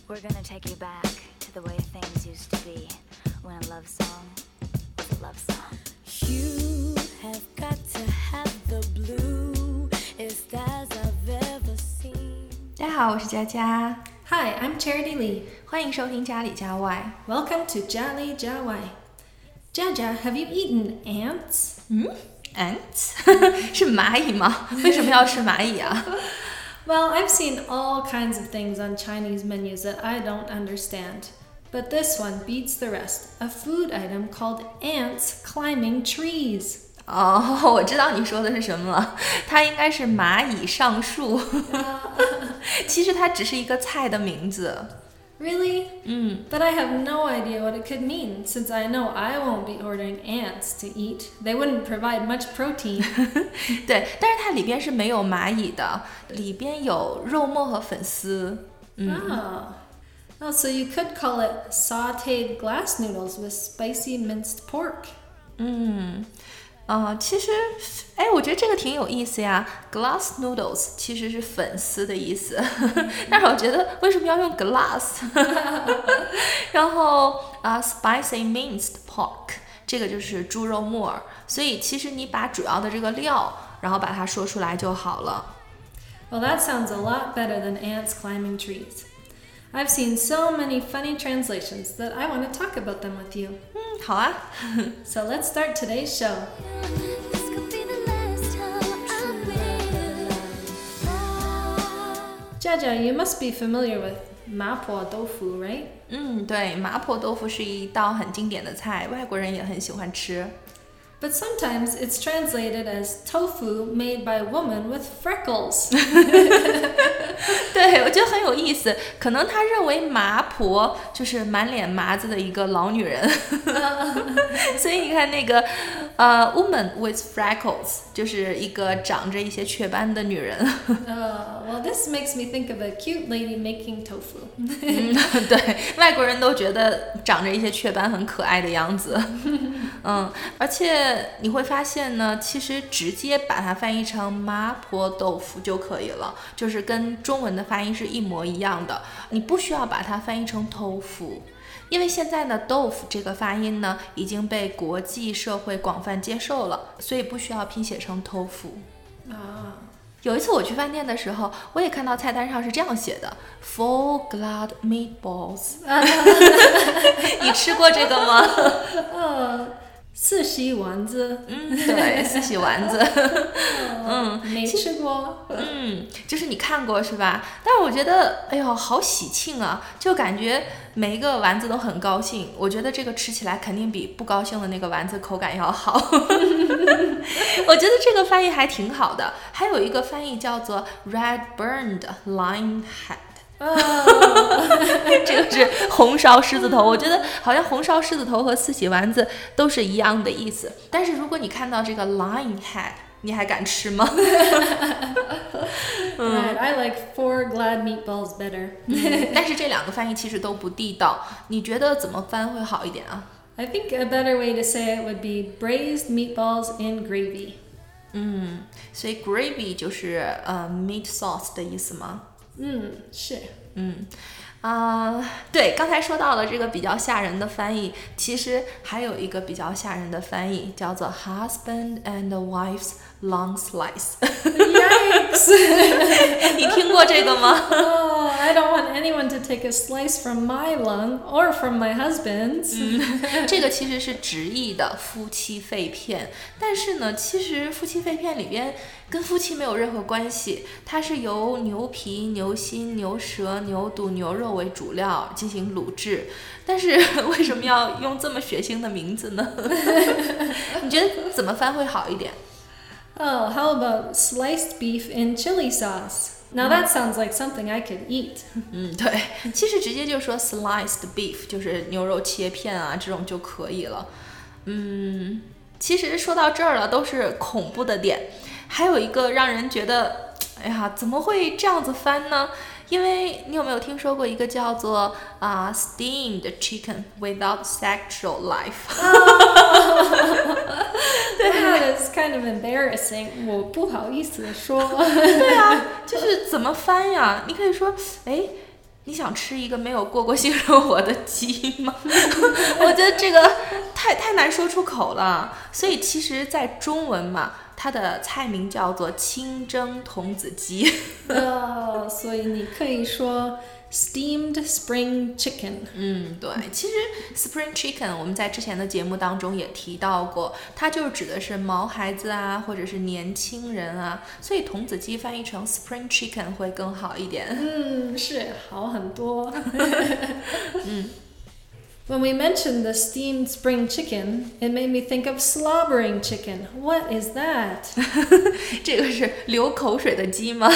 We're gonna take you back to the way things used to be when a love song was a love song. You have got to have the bluest eyes I've ever seen. 大家好，我是佳佳， Hi, I'm Charity Lee. 欢迎收听家里家外。 Welcome to Jia Li Jia Wai. Jia, have you eaten ants? Ants 是蚂蚁吗？为什么要吃蚂蚁啊？ Well, I've seen all kinds of things on Chinese menus that I don't understand. But this one beats the rest. A food item called ants climbing trees. 哦，我知道你说的是什么了，它应该是蚂蚁上树。其实它只是一个菜的名字。 Really? But I have no idea what it could mean, since I know I won't be ordering ants to eat. They wouldn't provide much protein. 对，但是它里边是没有蚂蚁的，里边有肉末和粉丝。 Oh, so you could call it sautéed glass noodles with spicy minced pork. 其实，我觉得这个挺有意思呀。Glass noodles 其实是粉丝的意思，但是我觉得为什么要用 glass？ 然后spicy minced pork 这个就是猪肉末儿，所以其实你把主要的这个料，然后把它说出来就好了。 Well, that sounds a lot better than ants climbing trees. I've seen so many funny translations that I want to talk about them with you. 好啊。 So let's start today's show. This could be the last time I'll be alive. Jaja, you must be familiar with mapo tofu, right? 对，麻婆豆腐是一道很经典的菜，外国人也很喜欢吃。 But sometimes it's translated as tofu made by a woman with freckles. 对，我觉得很有意思，可能他认为麻婆就是满脸麻子的一个老女人，所以你看那个woman with freckles 就是一个长着一些雀斑的女人。 Well, this makes me think of a cute lady making tofu. 对，外国人都觉得长着一些雀斑很可爱的样子。而且你会发现呢，其实直接把它翻译成麻婆豆腐就可以了，就是跟中文的发音是一模一样的，你不需要把它翻译成豆腐，因为现在呢，豆腐这个发音呢已经被国际社会广泛接受了，所以不需要拼写成豆腐。有一次我去饭店的时候，我也看到菜单上是这样写的 ：Four glad meatballs。你吃过这个吗？ 四喜丸子。 对，四喜丸子。 没吃过。 就是你看过是吧？但是我觉得，哎呦，好喜庆啊！就感觉每一个丸子都很高兴。我觉得这个吃起来肯定比不高兴的那个丸子口感要好。我觉得这个翻译还挺好的。还有一个翻译叫做 red burned lion head。这个是红烧狮子头，我觉得好像红烧狮子头和四喜丸子都是一样的意思。但是如果你看到这个 lion head， 你还敢吃吗？ Right, I like four glad meatballs better. 但是这两个翻译其实都不地道，你觉得怎么翻会好一点啊？ I think a better way to say it would be braised meatballs in gravy. 所以 gravy 就是meat sauce 的意思吗？ 是。 对，刚才说到了这个比较吓人的翻译，其实还有一个比较吓人的翻译，叫做 husband and wife's lung slice。 Yikes! 你听过这个吗？ Oh, I don't want anyone to take a slice from my lung or from my husband's. 这个其实是直译的夫妻肺片，但是呢，其实夫妻肺片里边跟夫妻没有任何关系，它是由牛皮、牛心、牛舌、牛肚、牛肉为主料进行卤制，但是为什么要用这么血腥的名字呢？你觉得怎么翻会好一点？ Oh, how about sliced beef in chili sauce? Now that sounds like something I could eat. 对，其实直接就说 sliced beef， 就是牛肉切片啊，这种就可以了。其实说到这儿了，都是恐怖的点，还有一个让人觉得，哎呀，怎么会这样子翻呢？因为你有没有听说过一个叫做steamed chicken without sexual life？ That is kind of embarrassing. 我不好意思说。 对啊，就是怎么翻呀？你可以说，哎， 你想吃一个没有过性生活的鸡吗？我觉得这个太难说出口了。所以其实在中文嘛，它的菜名叫做清蒸童子鸡。 所以你可以说 steamed spring chicken。 对，其实 spring chicken 我们在之前的节目当中也提到过，它就是指的是毛孩子啊，或者是年轻人啊，所以童子鸡翻译成 spring chicken 会更好一点。 是好很多。When we mentioned the steamed spring chicken, it made me think of slobbering chicken. What is that? 这个是流口水的鸡吗？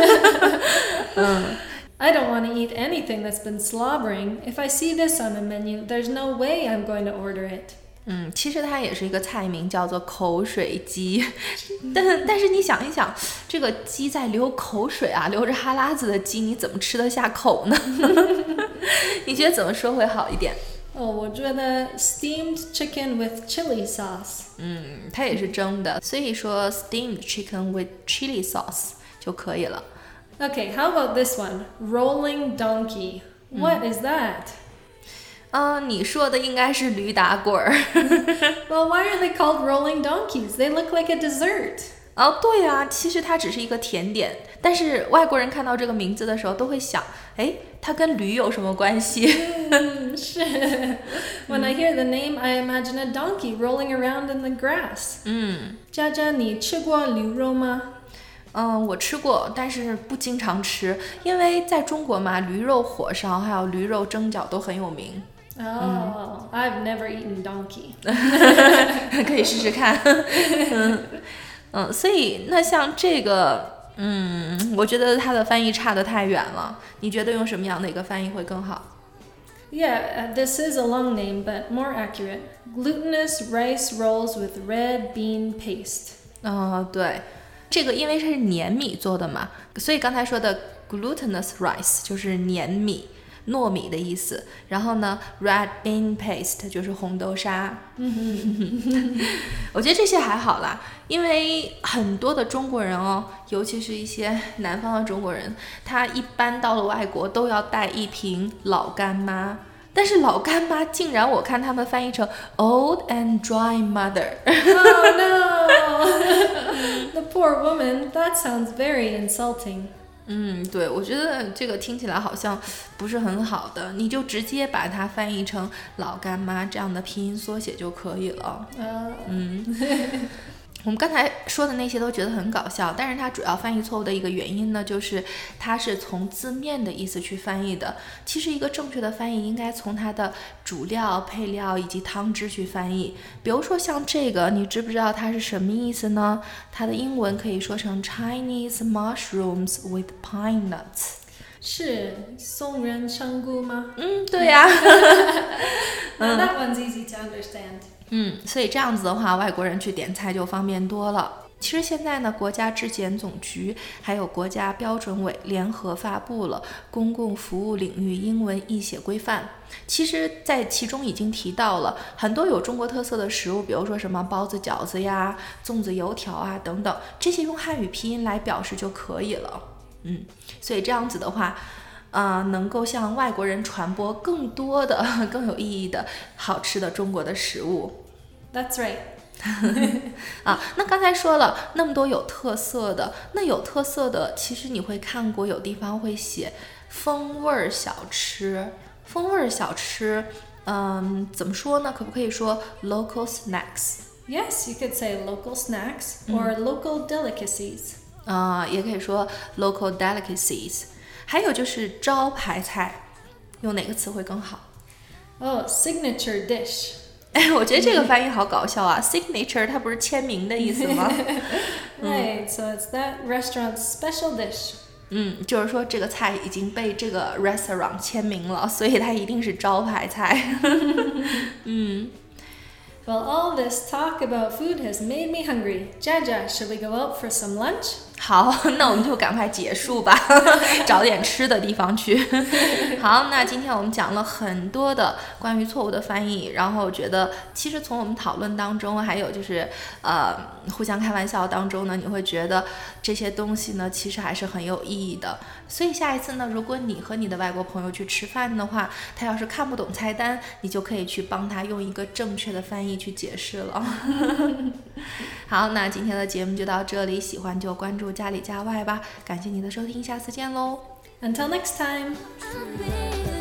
I don't want to eat anything that's been slobbering. If I see this on the menu, there's no way I'm going to order it. 其实它也是一个菜名，叫做口水鸡。但是你想一想，这个鸡在流口水啊，流着哈喇子的鸡，你怎么吃得下口呢？你觉得怎么说会好一点？ 我觉得 steamed chicken with chili sauce. 它也是蒸的，所以说 steamed chicken with chili sauce 就可以了。 Okay, how about this one? Rolling donkey. What is that? 你说的应该是驴打滚儿。 Well, why are they called rolling donkeys? They look like a dessert. 对啊，其实它只是一个甜点，但是外国人看到这个名字的时候都会想，它跟驴有什么关系？ 是。When I hear the name, I imagine a donkey rolling around in the grass. 佳佳，你吃过驴肉吗？ 我吃过，但是不经常吃，因为在中国嘛，驴肉火烧还有驴肉蒸饺都很有名。 I've never eaten donkey. 可以试试看。所以那像这个，我觉得它的翻译差得太远了。你觉得用什么样的一个翻译会更好？ Yeah, this is a long name, but more accurate. Glutinous rice rolls with red bean paste. 对，这个因为是粘米做的嘛，所以刚才说的 glutinous rice 就是粘米。糯米的意思，然后呢 red bean paste 就是红豆沙。我觉得这些还好啦，因为很多的中国人尤其是一些南方的中国人，他一般到了外国都要带一瓶老干妈，但是老干妈竟然我看他们翻译成 old and dry mother。 Oh no. The poor woman. That sounds very insulting. 对，我觉得这个听起来好像不是很好的，你就直接把它翻译成老干妈这样的拼音缩写就可以了。我们刚才说的那些都觉得很搞笑，但是它主要翻译错误的一个原因呢，就是它是从字面的意思去翻译的。其实一个正确的翻译应该从它的主料、配料以及汤汁去翻译。比如说像这个，你知不知道它是什么意思呢？它的英文可以说成 Chinese mushrooms with pine nuts。 是松仁香菇吗？ 对呀。 That one's easy to understand. 所以这样子的话，外国人去点菜就方便多了。其实现在呢，国家质检总局还有国家标准委联合发布了公共服务领域英文译写规范。其实在其中已经提到了很多有中国特色的食物，比如说什么包子、饺子呀、粽子、油条啊等等，这些用汉语拼音来表示就可以了。所以这样子的话能够向外国人传播更多的更有意义的好吃的中国的食物。 That's right. 那刚才说了那么多有特色的，那有特色的其实你会看过有地方会写风味小吃。风味小吃怎么说呢？可不可以说 local snacks? Yes, you could say local snacks or local delicacies. 也可以说 local delicacies。还有就是招牌菜，用哪个词会更好？ signature dish. 我觉得这个翻译好搞笑啊 ！Signature 它不是签名的意思吗？ Right, so it's that restaurant's special dish. 就是说这个菜已经被这个 restaurant 签名了，所以它一定是招牌菜。 Well, all this talk about food has made me hungry. Jaja, should we go out for some lunch? 好，那我们就赶快结束吧，找点吃的地方去。好，那今天我们讲了很多的关于错误的翻译，然后觉得其实从我们讨论当中，还有就是互相开玩笑当中呢，你会觉得这些东西呢其实还是很有意义的。所以下一次呢，如果你和你的外国朋友去吃饭的话，他要是看不懂菜单，你就可以去帮他用一个正确的翻译去解释了。好，那今天的节目就到这里，喜欢就关注家里家外吧，感谢你的收听，下次见喽。 Until next time. I'll be